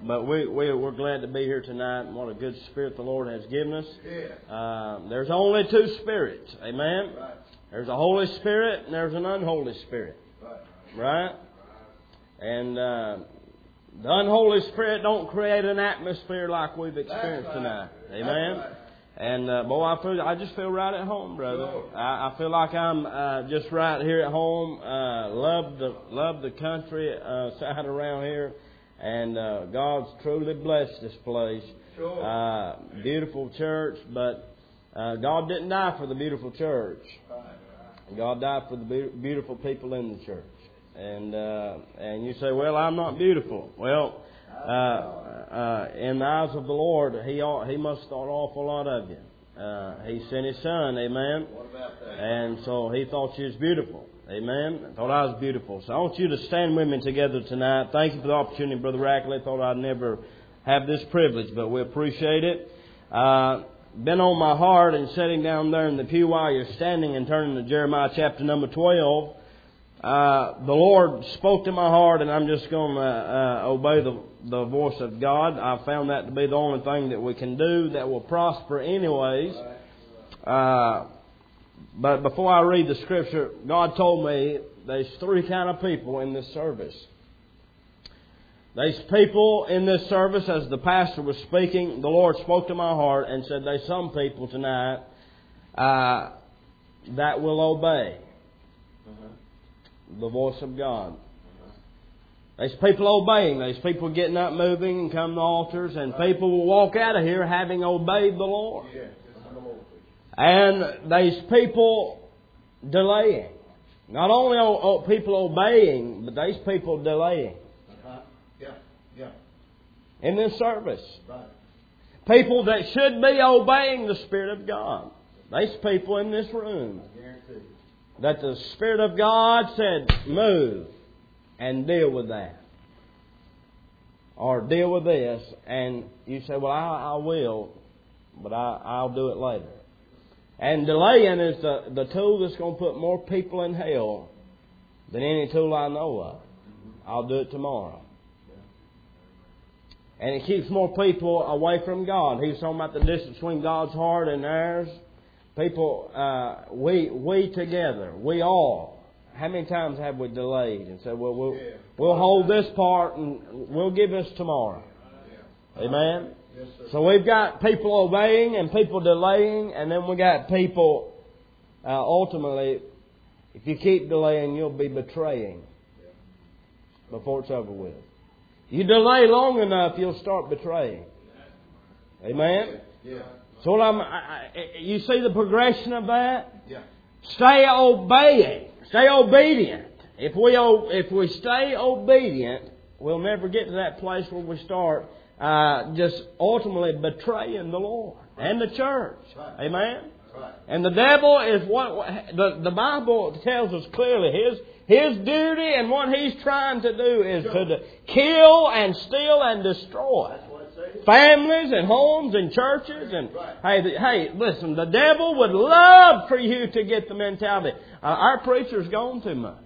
But we're glad to be here tonight, and what a good spirit the Lord has given us. There's only two spirits. Amen? Right. There's a Holy Spirit and there's an unholy spirit. Right? And the unholy spirit don't create an atmosphere like we've experienced tonight. Amen? And boy, I just feel right at home, brother. I feel like I'm just right here at home. Love the country side around here. And God's truly blessed this place. Beautiful church, but God didn't die for the beautiful church. God died for the beautiful people in the church. And you say, well, I'm not beautiful. Well, in the eyes of the Lord, He must thought an awful lot of you. He sent His Son, amen. And so He thought you was beautiful. Amen. I thought I was beautiful. So I want you to stand with me together tonight. Thank you for the opportunity, Brother Rackley. Thought I'd never have this privilege, but we appreciate it. Been on my heart and sitting down there in the pew while you're standing and turning to Jeremiah chapter number 12. The Lord spoke to my heart, and I'm just going to obey the voice of God. I found that to be the only thing that we can do that will prosper anyways. But before I read the scripture, God told me there's three kind of people in this service. There's people in this service, as the pastor was speaking, the Lord spoke to my heart and said there's some people tonight that will obey the voice of God. There's people obeying. There's people getting up, moving, and coming to altars, and people will walk out of here having obeyed the Lord. And there's people delaying. Not only people obeying, but there's people delaying. In this service. People that should be obeying the Spirit of God. There's people in this room that the Spirit of God said, move and deal with that. Or deal with this. And you say, well, I will, but I'll do it later. And delaying is the tool that's going to put more people in hell than any tool I know of. I'll do it tomorrow. And it keeps more people away from God. He was talking about the distance between God's heart and ours. People, we together, we all. How many times have we delayed and said, well, we'll hold this part and we'll give this tomorrow. Amen? Yes, so we've got people obeying and people delaying, and then we got people, ultimately, if you keep delaying, you'll be betraying before it's over with. You delay long enough, you'll start betraying. Amen? Yeah. So you see the progression of that? Yeah. Stay obeying. Stay obedient. If we stay obedient, we'll never get to that place where we start just ultimately betraying the Lord and the church. Right. Amen? Right. And the devil is what the Bible tells us clearly. His duty and what he's trying to do is to kill and steal and destroy families and homes and churches. And hey, listen, the devil would love for you to get the mentality. Our preacher's gone too much.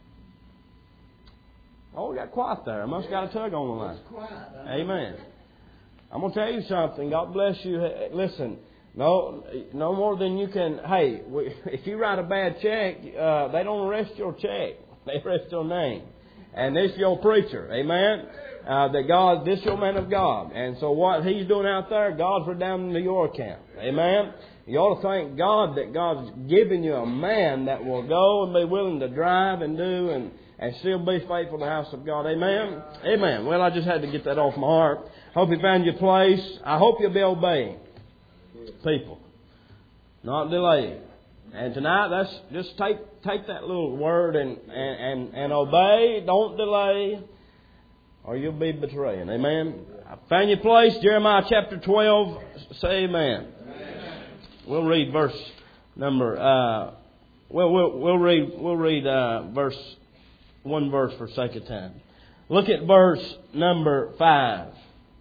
Oh, we got quiet there. I must have got a tug on the line. Amen. I'm going to tell you something. God bless you. Listen, no more than you can. Hey, if you write a bad check, they don't arrest your check. They arrest your name. And this your preacher. Amen. This your man of God. And so what he's doing out there, God's redounding to your account. Amen. You ought to thank God that God's given you a man that will go and be willing to drive and do and still be faithful to the house of God. Amen? Amen. Well, I just had to get that off my heart. Hope you found your place. I hope you'll be obeying people, not delaying. And tonight, let's just take that little word and obey. Don't delay, or you'll be betraying. Amen? I found your place. Jeremiah chapter 12. Say amen. Amen. We'll read verse number. We'll read verse. One verse for sake of time. Look at verse number 5.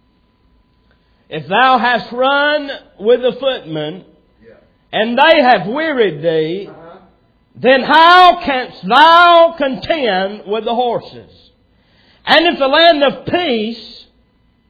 If thou hast run with the footmen, and they have wearied thee, then how canst thou contend with the horses? And if the land of peace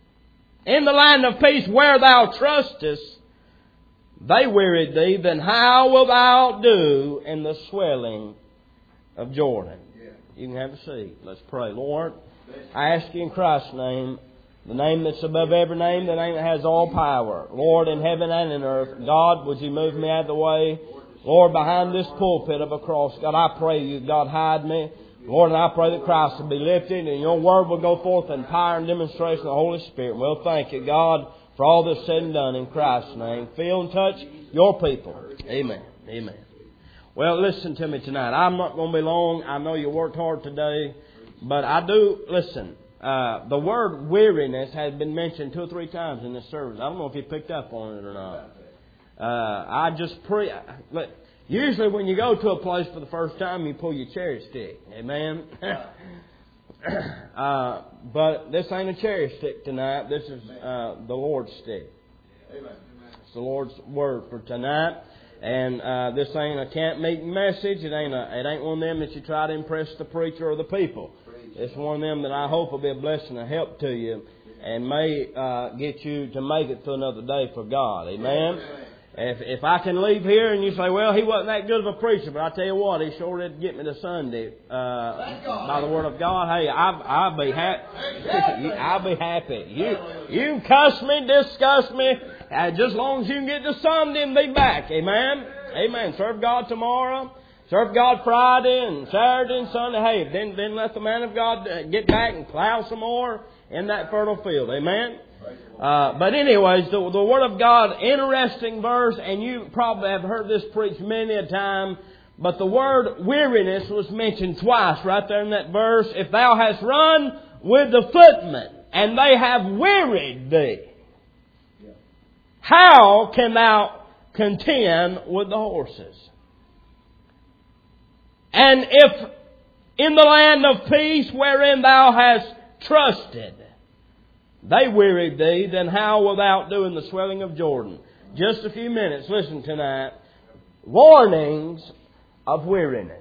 in the land of peace where thou trustest, they wearied thee, then how wilt thou do in the swelling of Jordan? You can have a seat. Let's pray. Lord, I ask you in Christ's name, the name that's above every name, the name that has all power. Lord, in heaven and in earth, God, would you move me out of the way? Lord, behind this pulpit of a cross, God, I pray you, God, hide me. Lord, and I pray that Christ will be lifted and your word will go forth in power and demonstration of the Holy Spirit. Well, thank you, God, for all that's said and done in Christ's name. Feel and touch your people. Amen. Amen. Well, listen to me tonight. I'm not going to be long. I know you worked hard today, but I do, listen, the word weariness has been mentioned 2 or 3 times in this service. I don't know if you picked up on it or not. Usually when you go to a place for the first time, you pull your cherry stick. Amen? But this ain't a cherry stick tonight. This is the Lord's stick. Amen. It's the Lord's word for tonight. And this ain't a camp meeting message. It ain't one of them that you try to impress the preacher or the people. It's one of them that I hope will be a blessing and help to you and may get you to make it to another day for God. Amen? If I can leave here and you say, well, he wasn't that good of a preacher, but I tell you what, he sure did get me to Sunday by the Word of God. Hey, I'll be happy. I'll be happy. You cuss me, discuss me, just as long as you can get to Sunday and be back. Amen? Amen. Serve God tomorrow. Serve God Friday and Saturday and Sunday. Hey, then let the man of God get back and plow some more in that fertile field. Amen? But anyways, the Word of God, interesting verse, and you probably have heard this preached many a time, but the word weariness was mentioned twice right there in that verse. If thou hast run with the footmen, and they have wearied thee, how can thou contend with the horses? And if in the land of peace wherein thou hast trusted, they wearied thee, then how wilt thou do in the swelling of Jordan? Just a few minutes. Listen tonight. Warnings of weariness.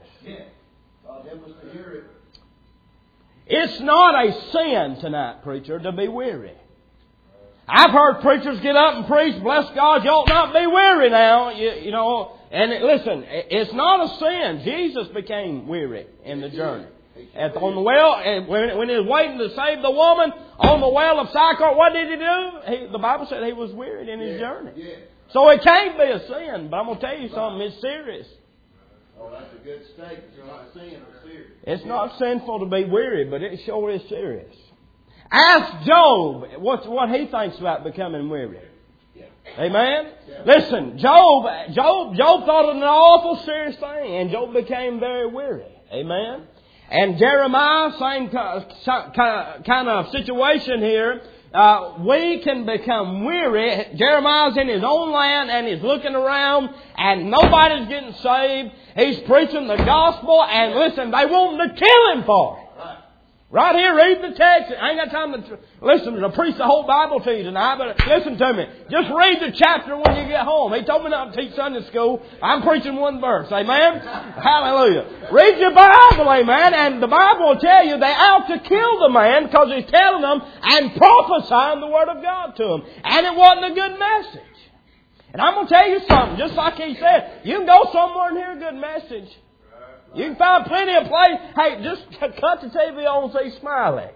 It's not a sin tonight, preacher, to be weary. I've heard preachers get up and preach, bless God, you ought not be weary now. You know, and listen, it's not a sin. Jesus became weary in the journey. On the well, when he was waiting to save the woman on the well of Sychar, what did he do? The Bible said he was wearied in his journey. So it can't be a sin, but I'm going to tell you something, it's serious. Oh, that's a good statement. It's not a sin, it's serious. It's not sinful to be weary, but it sure is serious. Ask Job what he thinks about becoming weary. Amen? Listen, Job thought it an awful serious thing, and Job became very weary. Amen? And Jeremiah, same kind of situation here. We can become weary. Jeremiah's in his own land and he's looking around and nobody's getting saved. He's preaching the gospel and listen, they want to kill him for it. Right here, read the text. I ain't got time to preach the whole Bible to you tonight, but listen to me. Just read the chapter when you get home. He told me not to teach Sunday school. I'm preaching one verse. Amen? Hallelujah. Read your Bible, amen, and the Bible will tell you they out to kill the man because he's telling them and prophesying the Word of God to them. And it wasn't a good message. And I'm going to tell you something, just like he said, you can go somewhere and hear a good message. You can find plenty of places. Hey, just cut the TV on and say Smiley.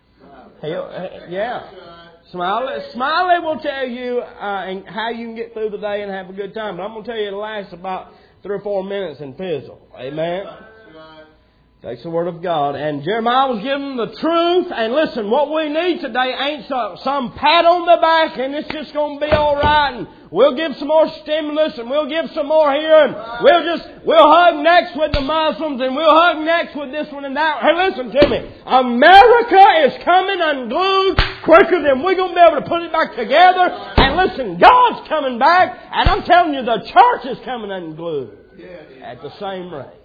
Yeah. Smiley will tell you how you can get through the day and have a good time. But I'm going to tell you it lasts about 3 or 4 minutes and fizzle. Amen. Takes the Word of God. And Jeremiah was giving the truth. And listen, what we need today ain't some pat on the back and it's just going to be all right. And we'll give some more stimulus and we'll give some more here. And we'll hug next with the Muslims and we'll hug next with this one and that. Hey, listen to me. America is coming unglued quicker than we're going to be able to put it back together. And listen, God's coming back. And I'm telling you, the church is coming unglued at the same rate.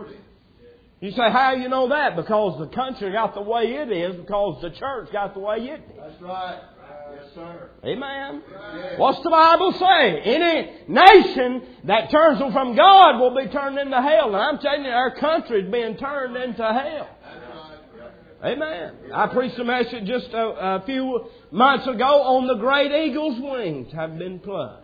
You say, how do you know that? Because the country got the way it is, because the church got the way it is. That's right. Yes, sir. Amen. Yes. What's the Bible say? Any nation that turns from God will be turned into hell. And I'm telling you, our country is being turned into hell. Amen. I preached a message just a few months ago on the great eagle's wings have been plucked.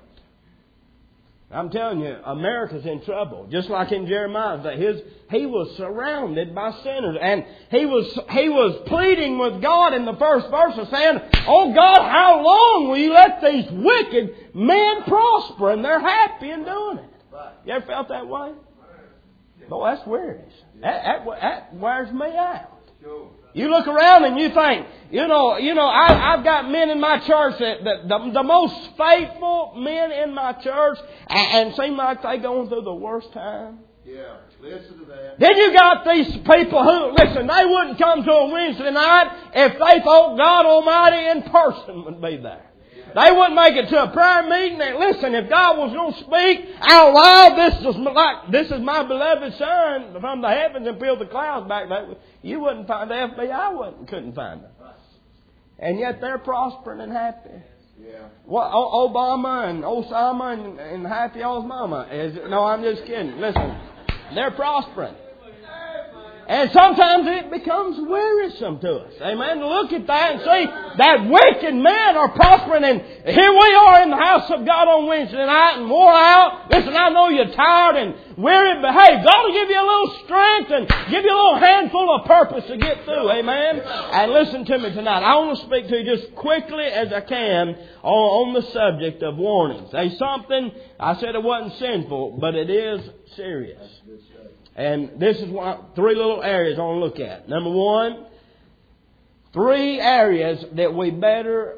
I'm telling you, America's in trouble. Just like in Jeremiah's day, he was surrounded by sinners, and he was pleading with God in the first verse, and saying, "Oh God, how long will you let these wicked men prosper?" And they're happy in doing it. You ever felt that way? Boy, that's weird. That wears me out. You look around and you think, I've got men in my church that the most faithful men in my church, and seem like they're going through the worst time. Yeah, listen to that. Then you got these people who, listen, they wouldn't come to a Wednesday night if they thought God Almighty in person would be there. They wouldn't make it to a prayer meeting. And listen, if God was going to speak out loud, this is my beloved Son from the heavens, and peel the clouds back there, you wouldn't find the FBI couldn't find them. And yet they're prospering and happy. Yeah. What Obama and Osama and Happy Old Mama is? No, I'm just kidding. Listen, they're prospering. And sometimes it becomes wearisome to us. Amen. Look at that and see that wicked men are prospering. And here we are in the house of God on Wednesday night and wore out. Listen, I know you're tired and weary, but hey, God will give you a little strength and give you a little handful of purpose to get through. Amen. And listen to me tonight. I want to speak to you just quickly as I can on the subject of warnings. There's something, I said it wasn't sinful, but it is serious. And this is three little areas I want to look at. Number one, three areas that we better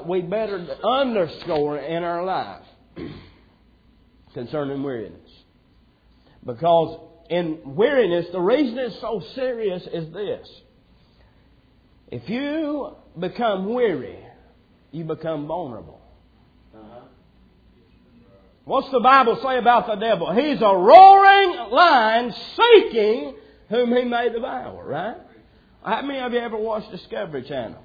underscore in our life concerning weariness. Because in weariness, the reason it's so serious is this. If you become weary, you become vulnerable. What's the Bible say about the devil? He's a roaring lion seeking whom he may devour, right? How many of you ever watched Discovery Channel?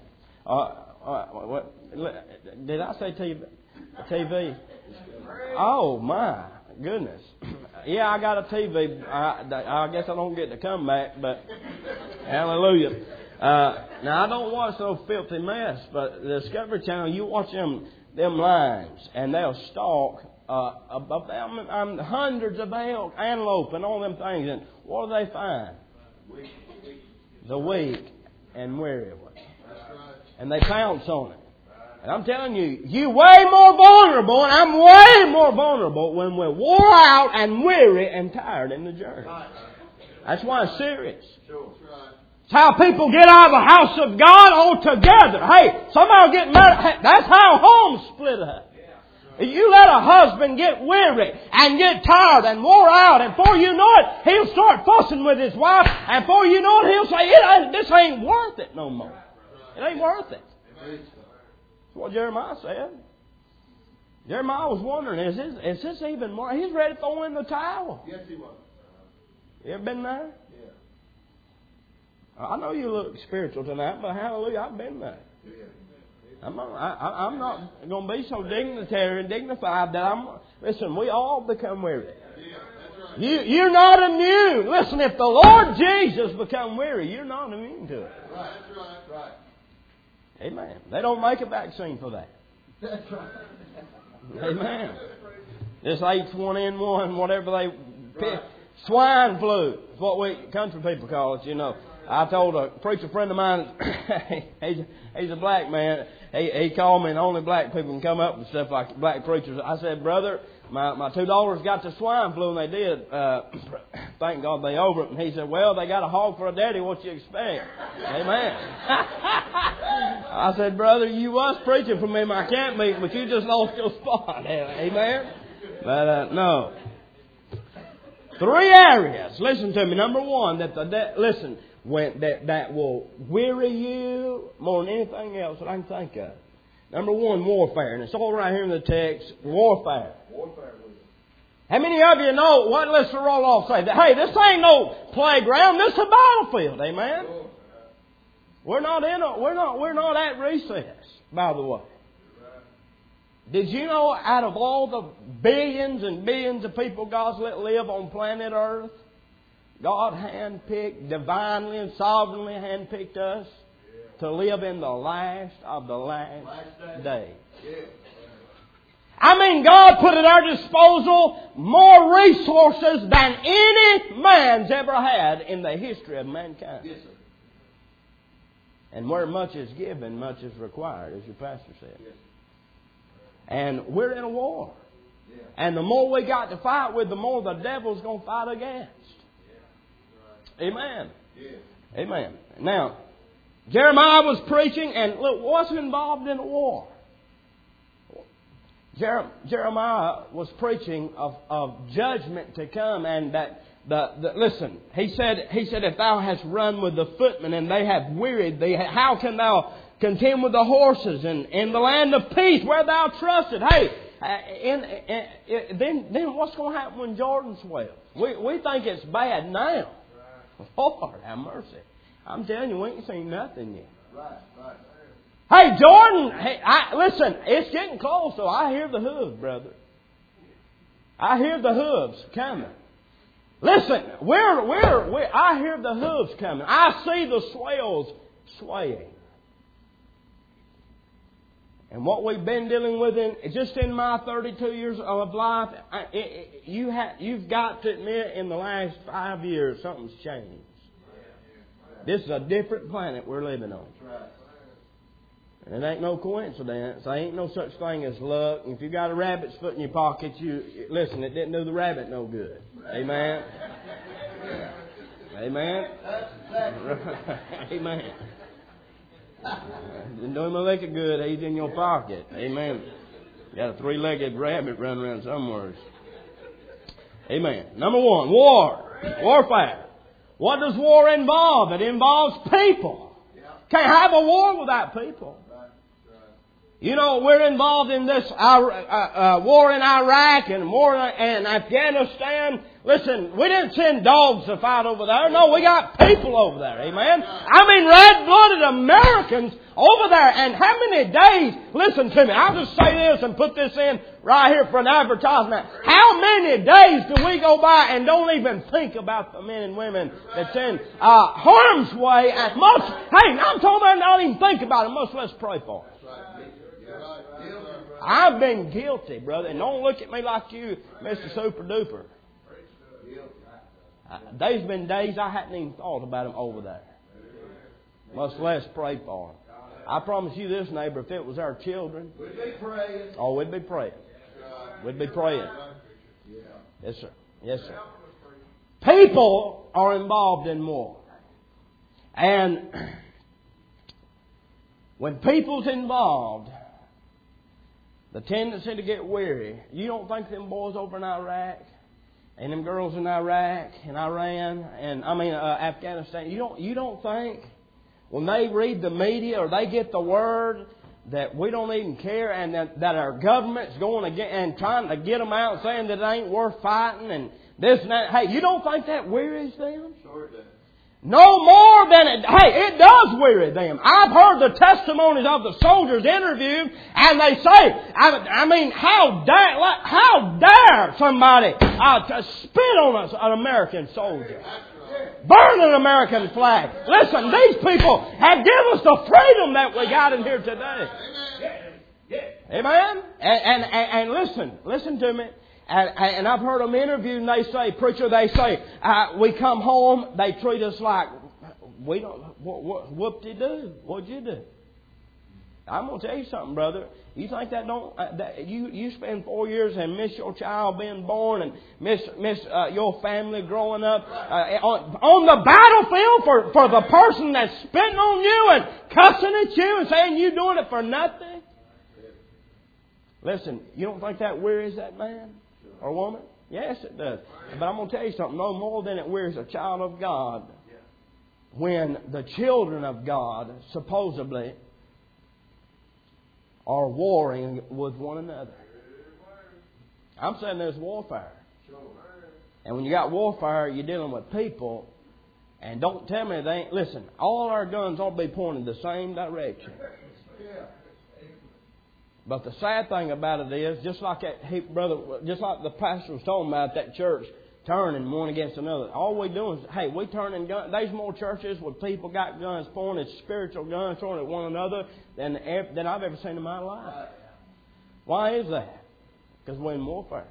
Did I say TV? Oh, my goodness. Yeah, I got a TV. I guess I don't get to come back, but hallelujah. Now, I don't watch no filthy mess, but the Discovery Channel, you watch them lions, and they'll stalk hundreds of elk, antelope, and all them things. And what do they find? The weak and weary one. And they pounce on it. And I'm telling you, you're way more vulnerable, and I'm way more vulnerable when we're wore out and weary and tired in the journey. That's why it's serious. It's how people get out of the house of God altogether. Hey, somebody will get married. That's how homes split up. You let a husband get weary and get tired and wore out, and before you know it, he'll start fussing with his wife, and before you know it, he'll say, "This ain't worth it no more. It ain't worth it." That's what Jeremiah said. Jeremiah was wondering, is this even more? He's ready to throw in the towel. Yes, he was. You ever been there? Yeah. I know you look spiritual tonight, but hallelujah, I've been there. Yeah. I'm not going to be so dignitary and dignified that listen, we all become weary. Yeah, that's right. You're not immune. Listen, if the Lord Jesus become weary, you're not immune to it. Right, that's right. Amen. They don't make a vaccine for that. That's right. Amen. This H1N1, whatever swine flu, is what we country people call it, I told a preacher friend of mine, he's a black man. He called me, and only black people can come up with stuff like black preachers. I said, "Brother, my two daughters got the swine flu, and they did. Thank God they over it." And he said, "Well, they got a hog for a daddy. What you expect?" Amen. I said, "Brother, you was preaching for me in my camp meeting, but you just lost your spot." Amen. But no. Three areas. Listen to me. Number one, that will weary you more than anything else that I can think of. Number one, warfare. And it's all right here in the text. Warfare. How many of you know what? Let's roll off. Say that. Hey, this ain't no playground. This is a battlefield. Amen. We're not at recess. By the way, did you know out of all the billions and billions of people God's let live on planet Earth, God handpicked, divinely and sovereignly handpicked us to live in the last of the last day. I mean, God put at our disposal more resources than any man's ever had in the history of mankind. Yes, sir. And where much is given, much is required, as your pastor said. Yes. And we're in a war. Yeah. And the more we got to fight with, the more the devil's going to fight against. Yeah. Right. Amen. Yeah. Amen. Now, Jeremiah was preaching, and look, what's involved in a war? Jeremiah was preaching of judgment to come, and that listen. He said, if thou hast run with the footmen and they have wearied thee, how can thou contend with the horses in the land of peace where thou trusted? Hey, then what's going to happen when Jordan swells? We think it's bad now. Lord have mercy. I'm telling you, we ain't seen nothing yet. Right, right. Hey, Jordan, listen, it's getting close, so I hear the hooves, brother. I hear the hooves coming. Listen, I hear the hooves coming. I see the swells swaying. And what we've been dealing with just in my 32 years of life, you've got to admit in the last 5 years something's changed. This is a different planet we're living on. And it ain't no coincidence. There ain't no such thing as luck. If you got a rabbit's foot in your pocket, listen, it didn't do the rabbit no good. Amen? Amen? Amen. Didn't do him a lick of good. He's in your pocket. Amen. You got a 3-legged rabbit running around somewhere. Amen. Number 1, war. Warfare. What does war involve? It involves people. Can't have a war without people. You know, we're involved in this war in Iraq and war in Afghanistan. Listen, we didn't send dogs to fight over there. No, we got people over there. Amen. I mean, red-blooded Americans over there. And how many days, listen to me, I'll just say this and put this in right here for an advertisement. How many days do we go by and don't even think about the men and women that's in harm's way? And I'm talking about not even think about it, much less pray for them. I've been guilty, brother. And don't look at me like you, Mr. Super Duper. There's been days I hadn't even thought about them over there. Much less pray for them. I promise you this, neighbor, if it was our children, we'd be praying. Oh, we'd be praying. We'd be praying. Yes, sir. Yes, sir. People are involved in war. And when people's involved, the tendency to get weary. You don't think them boys over in Iraq and them girls in Iraq and Iran and Afghanistan, you don't think when they read the media or they get the word that we don't even care and that our government's going to and trying to get them out saying that it ain't worth fighting and this and that. Hey, you don't think that wearies them? Sure it does. No more than it does weary them. I've heard the testimonies of the soldiers interviewed, and they say, how dare somebody to spit on an American soldier, burn an American flag? Listen, these people have given us the freedom that we got in here today. Amen. And listen to me. And I've heard them interviewed, and they say, preacher, we come home, they treat us like, we don't, whoop-de-doo, what'd you do? I'm going to tell you something, brother. You think you spend 4 years and miss your child being born and miss your family growing up on the battlefield for the person that's spitting on you and cussing at you and saying you doing it for nothing? Listen, you don't think that wearies that man? Or woman? Yes, it does. But I'm going to tell you something. No more than it wears a child of God when the children of God supposedly are warring with one another. I'm saying there's warfare. And when you got warfare, you're dealing with people. And don't tell me they ain't. Listen, all our guns ought to be pointed the same direction. But the sad thing about it is, just like the pastor was talking about that church turning one against another. All we doing is, hey, we turning guns. There's more churches where people got guns pointed, spiritual guns thrown at one another than I've ever seen in my life. Why is that? Because we're in warfare.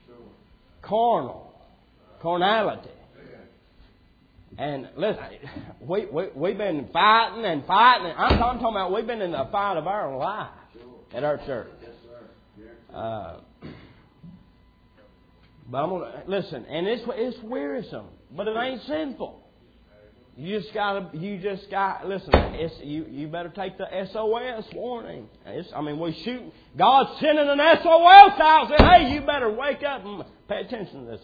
Carnality. And listen, we've been fighting and fighting. I'm talking about we've been in the fight of our life at our church. But I'm gonna listen, and it's wearisome, but it ain't sinful. You just got listen. You better take the SOS warning. We shoot. God's sending an SOS out. Saying, hey, you better wake up and pay attention to this.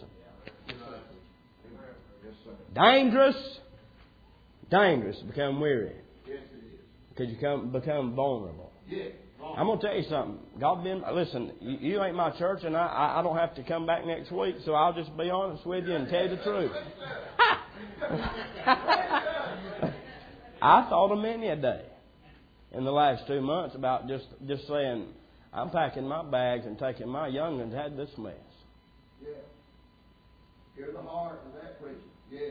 Dangerous to become weary. Because you become vulnerable. I'm going to tell you something. Listen, you ain't my church, and I don't have to come back next week, so I'll just be honest with you and tell you the truth. I thought of many a day in the last 2 months about just saying, I'm packing my bags and taking my young'uns out of this mess. Yeah. Hear the heart of that preacher. Yes.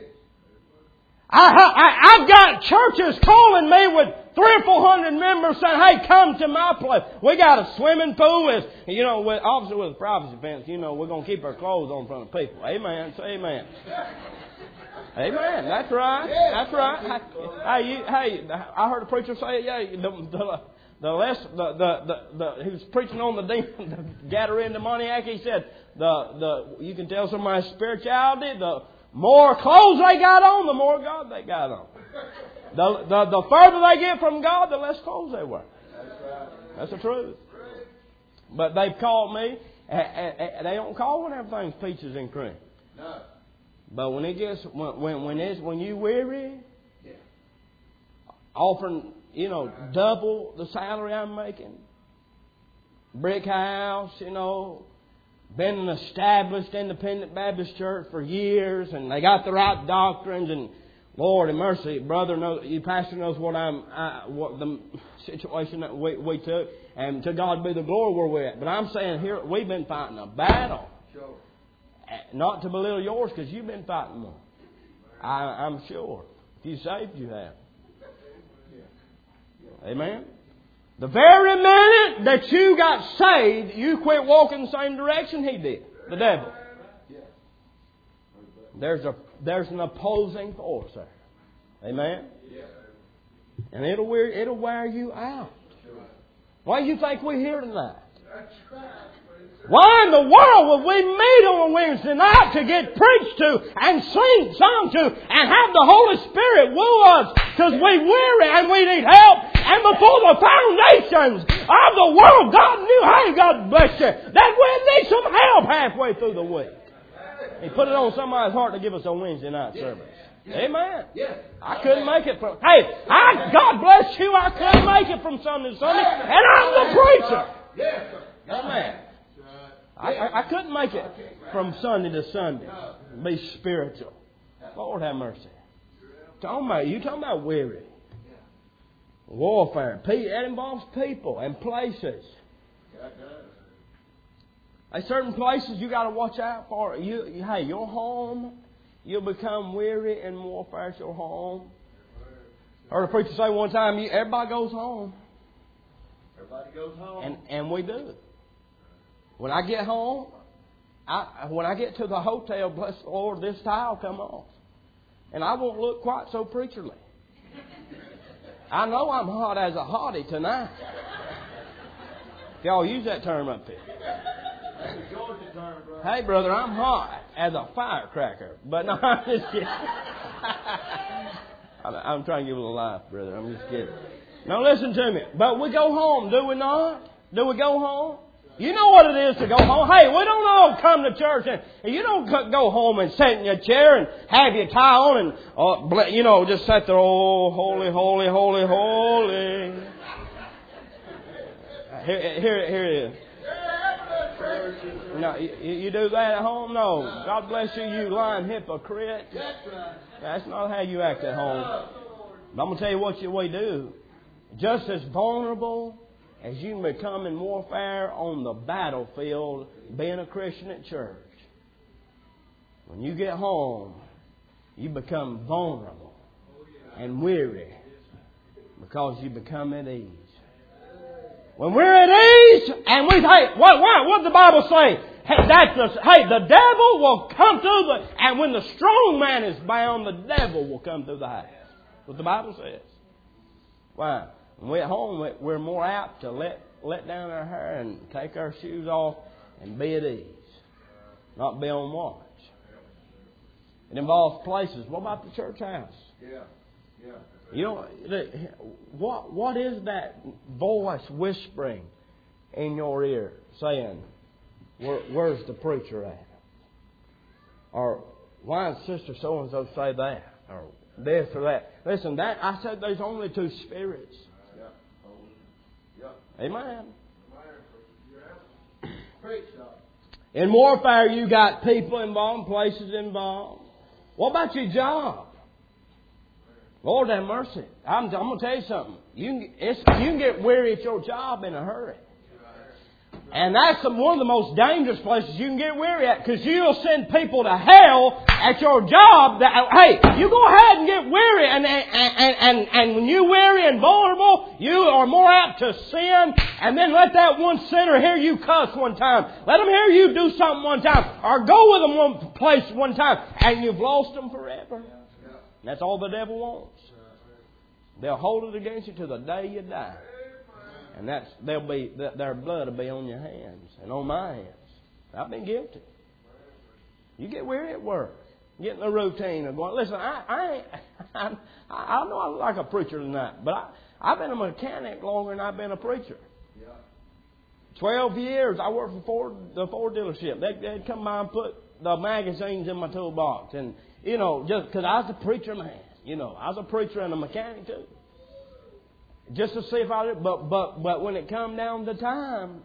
I've got churches calling me with 300 or 400 members saying, hey, come to my place. We got a swimming pool. Obviously with a privacy fence, we're going to keep our clothes on in front of people. Amen. Say amen. Amen. That's right. That's right. Hey, I heard a preacher say, he was preaching on the Gadarene demoniac. He said, you can tell somebody's spirituality, the more clothes they got on, the more God they got on. The further they get from God, the less clothes they wear. That's the truth. But they've called me. They don't call when everything's peaches and cream. No. But when you weary, offering double the salary I'm making, brick house, been an established independent Baptist church for years, and they got the right doctrines. And Lord and mercy, brother, you pastor knows what the situation that we took, and to God be the glory where we're at. But I'm saying here we've been fighting a battle, not to belittle yours, because you've been fighting one. I'm sure. If you saved, you have. Amen. The very minute that you got saved, you quit walking the same direction he did, the devil. There's an opposing force there. Amen? And it'll wear you out. Why do you think we're here tonight? Why in the world would we meet on a Wednesday night to get preached to and sung to and have the Holy Spirit woo us because we're weary and we need help? And before the foundations of the world, God knew, hey, God bless you, that we need some help halfway through the week. He put it on somebody's heart to give us a Wednesday night service. Amen. I couldn't make it from... God bless you, I couldn't make it from Sunday to Sunday, and I'm the preacher. Amen. I couldn't make it from Sunday to Sunday. Be spiritual. Lord have mercy. You talking about weary. Warfare. It involves people and places. There's certain places you got to watch out for. Your home, you'll become weary in warfare at your home. I heard a preacher say one time, everybody goes home. Everybody goes home. And we do. When I get home, when I get to the hotel, bless the Lord, this tile come off. And I won't look quite so preacherly. I know I'm hot as a hottie tonight. Y'all use that term up here. That's a Georgia term, brother. Hey, brother, I'm hot as a firecracker. But no, I'm just kidding. I'm trying to give it a life, brother. I'm just kidding. Now listen to me. But we go home, do we not? Do we go home? You know what it is to go home. Hey, we don't all come to church and you don't go home and sit in your chair and have your tie on and, just sit there, oh, holy, holy, holy, holy. Here it is. No, you do that at home? No. God bless you, you lying hypocrite. That's not how you act at home. But I'm going to tell you what we do. Just as vulnerable as you can become in warfare on the battlefield, being a Christian at church. When you get home, you become vulnerable and weary because you become at ease. When we're at ease and we think, what the Bible say? The devil will come through and when the strong man is bound, the devil will come through the house. That's what the Bible says. Why? When we're at home, we're more apt to let down our hair and take our shoes off and be at ease. Not be on watch. It involves places. What about the church house? Yeah. You know, what is that voice whispering in your ear saying, where's the preacher at? Or why did Sister so-and-so say that? Or this or that. Listen, I said there's only two spirits. Amen. In warfare, you got people involved, places involved. What about your job? Lord have mercy. I'm going to tell you something. You can get weary at your job in a hurry. And that's one of the most dangerous places you can get weary at, because you'll send people to hell at your job. You go ahead and get weary, and when you're weary and vulnerable, you are more apt to sin. And then let that one sinner hear you cuss one time. Let them hear you do something one time, or go with them one place one time, and you've lost them forever. That's all the devil wants. They'll hold it against you till the day you die. And their blood will be on your hands and on my hands. I've been guilty. You get weary at work, get in the routine of going. Listen, I know I look like a preacher tonight, but I've been a mechanic longer than I've been a preacher. 12 years I worked for the Ford dealership. They'd come by and put the magazines in my toolbox, and just because I was a preacher man, I was a preacher and a mechanic too. Just to see if I did, but when it come down to time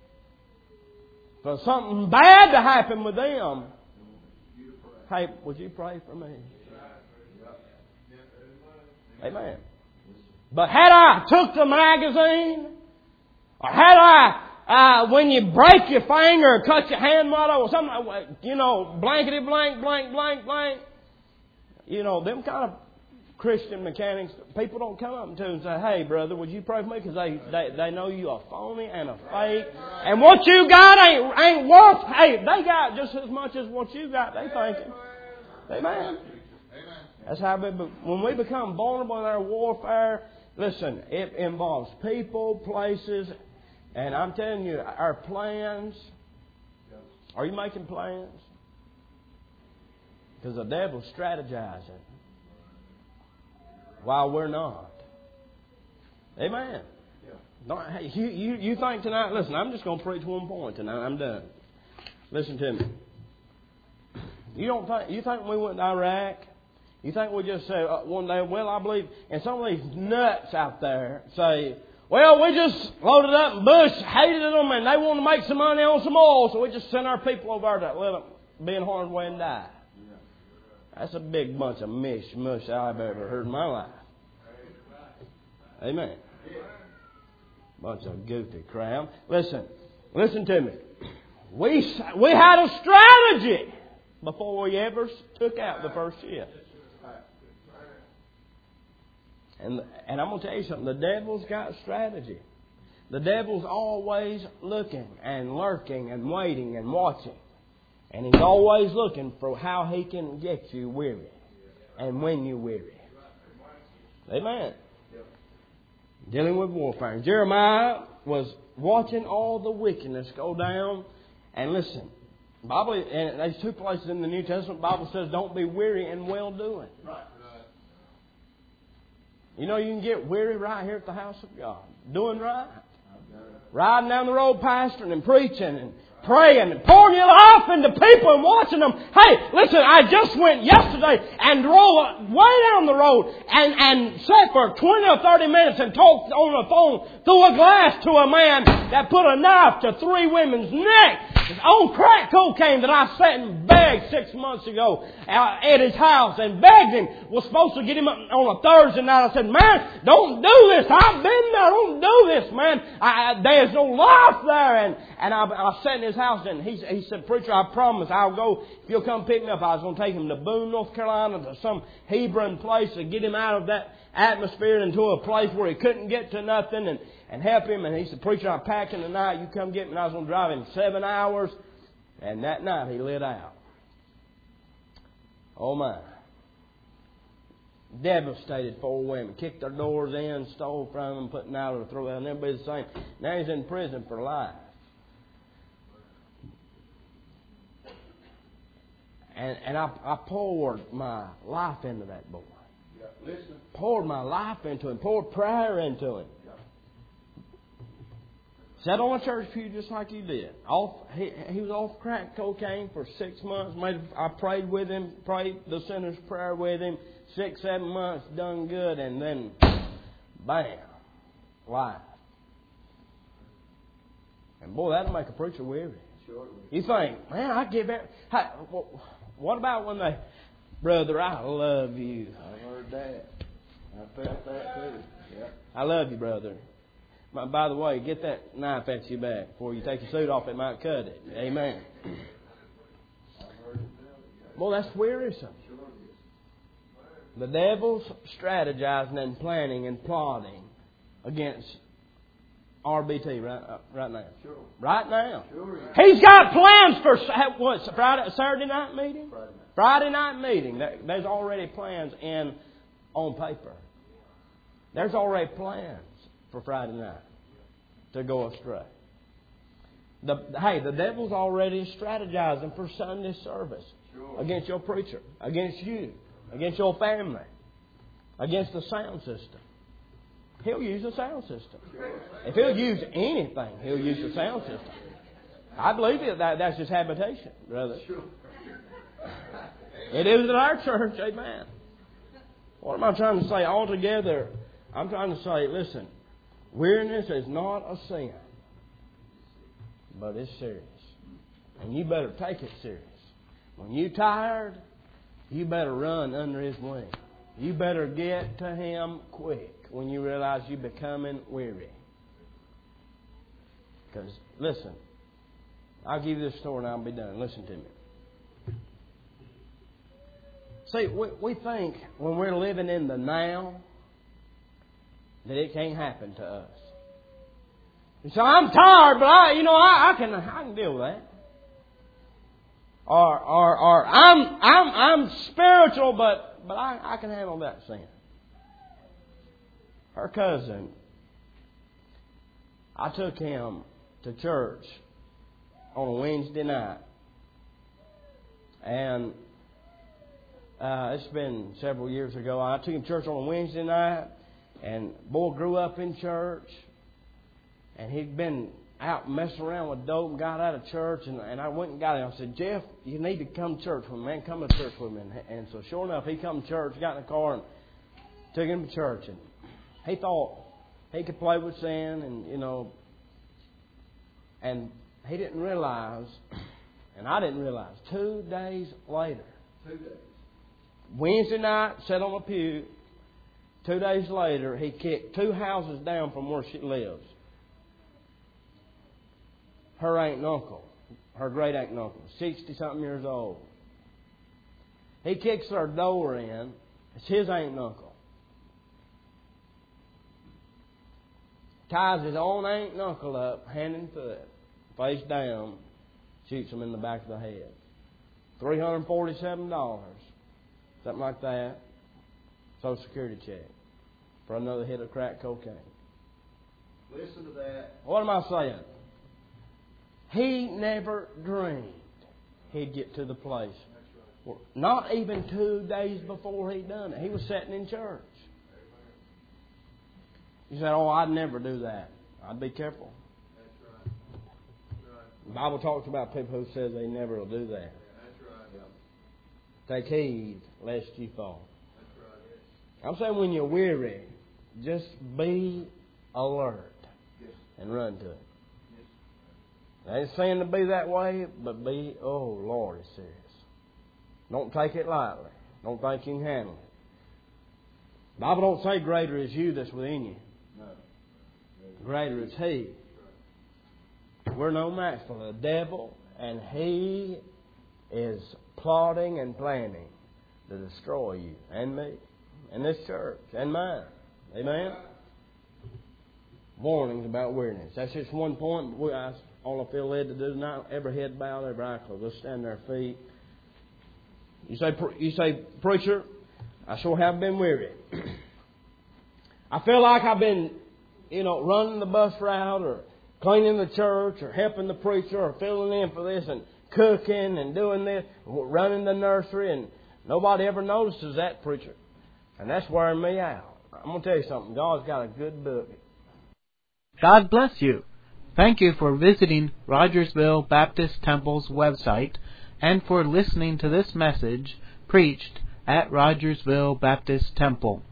for something bad to happen with them, hey, would you pray for me? Amen. But had I took the magazine, or had I, when you break your finger or cut your hand motto or something, blankety blank, blank, blank, blank, them kind of Christian mechanics, people don't come up to and say, hey, brother, would you pray for me? Because they know you are phony and a fake. And what you got ain't worth, hey, they got just as much as what you got, they thinking. Amen. That's how when we become vulnerable in our warfare, listen, it involves people, places, and I'm telling you, our plans. Are you making plans? Because the devil's strategizing while we're not. Amen. Yeah. You think tonight, listen, I'm just going to preach one point tonight. I'm done. Listen to me. You think we went to Iraq? You think we just say one day, well, I believe, and some of these nuts out there say, well, we just loaded up and Bush hated them and they want to make some money on some oil, so we just sent our people over there to let them be in harm's way and die. That's a big bunch of mush I've ever heard in my life. Amen. Bunch of goofy crowd. Listen to me. We had a strategy before we ever took out the first ship. And I'm going to tell you something. The devil's got strategy. The devil's always looking and lurking and waiting and watching. And he's always looking for how he can get you weary and when you're weary. Amen. Dealing with warfare. Jeremiah was watching all the wickedness go down. And listen, Bible, and there's two places in the New Testament, the Bible says don't be weary in well-doing. You can get weary right here at the house of God. Doing right. Riding down the road pastoring and preaching and praying and pouring your life into people and watching them. Hey, listen, I just went yesterday and drove way down the road and sat for 20 or 30 minutes and talked on the phone through a glass to a man that put a knife to 3 women's neck. on crack cocaine that I sat and begged 6 months ago at his house and begged him. Was supposed to get him up on a Thursday night. I said, man, don't do this. I've been there. Don't do this, man. There's no life there. And I sat in his house and he said, preacher, I promise I'll go. If you'll come pick me up, I was going to take him to Boone, North Carolina, to some Hebron place to get him out of that atmosphere into a place where he couldn't get to nothing and help him. And he said, preacher, I'm packing tonight. You come get me. And I was going to drive him 7 hours. And that night he lit out. Oh my. Devastated 4 women. Kicked their doors in, stole from them, put them out of the throat. And everybody's the same. Now he's in prison for life. And I poured my life into that boy. Poured my life into him. Poured prayer into him. Sat on a church pew just like you did. He was off crack cocaine for 6 months. I prayed with him. Prayed the sinner's prayer with him. 6, 7 months. Done good. And then, bam. Life. And boy, that'll make a preacher weary. You think, man, I give it. What about when they, brother, I love you. I heard that. I felt that too. Yeah. I love you, brother. By the way, get that knife at your back before you take your suit off. It might cut it. Amen. Well, that's wearisome. The devil's strategizing and planning and plotting against RBT right now. Sure. Right now. Sure. He's got plans for Saturday night meeting? Friday night meeting. There's already plans on paper. There's already plans for Friday night to go astray. The devil's already strategizing for Sunday service against your preacher, against you, against your family, against the sound system. He'll use the sound system. If he'll use anything, he'll use the sound system. I believe that's his habitation, brother. It is at our church, amen. What am I trying to say? Altogether, I'm trying to say, listen, weariness is not a sin, but it's serious. And you better take it serious. When you're tired, you better run under His wing. You better get to Him quick when you realize you're becoming weary. Because, listen, I'll give you this story and I'll be done. Listen to me. See, we think when we're living in the now that it can't happen to us. And so I'm tired, but I can deal with that. Or I'm spiritual, but I can handle that sin. Her cousin, I took him to church on a Wednesday night, and it's been several years ago. I took him to church on a Wednesday night, and boy grew up in church, and he'd been out messing around with dope and got out of church, and I went and got him. I said, Jeff, you need to come to church with me, man. Come to church with me. And so sure enough, he come to church, got in the car, and took him to church. And he thought he could play with sin, and he didn't realize, and I didn't realize, 2 days later, Wednesday night, sat on a pew, 2 days later, he kicked 2 houses down from where she lives. Her aunt and uncle, her great aunt and uncle, 60-something years old. He kicks their door in. It's his aunt and uncle. Ties his own aunt and uncle up, hand and foot, face down, shoots them in the back of the head. $347, something like that. Social Security check for another hit of crack cocaine. Listen to that. What am I saying? He never dreamed he'd get to the place. Not even 2 days before he'd done it. He was sitting in church. He said, I'd never do that. I'd be careful. The Bible talks about people who says they never will do that. Take heed lest you fall. I'm saying when you're weary, just be alert and run to it. I ain't saying to be that way, but be, oh Lord, it's serious. Don't take it lightly. Don't think you can handle it. The Bible don't say greater is you that's within you. No. Greater is He. We're no match for the devil, and he is plotting and planning to destroy you and me and this church and mine. Amen? Warnings about weariness. That's just one point. All I feel led to do tonight, every head bowed, every eye closed. Let's stand on our feet. You say, preacher, I sure have been weary. I feel like I've been, running the bus route or cleaning the church or helping the preacher or filling in for this and cooking and doing this, running the nursery, and nobody ever notices that, preacher. And that's wearing me out. I'm going to tell you something. God's got a good book. God bless you. Thank you for visiting Rogersville Baptist Temple's website and for listening to this message preached at Rogersville Baptist Temple.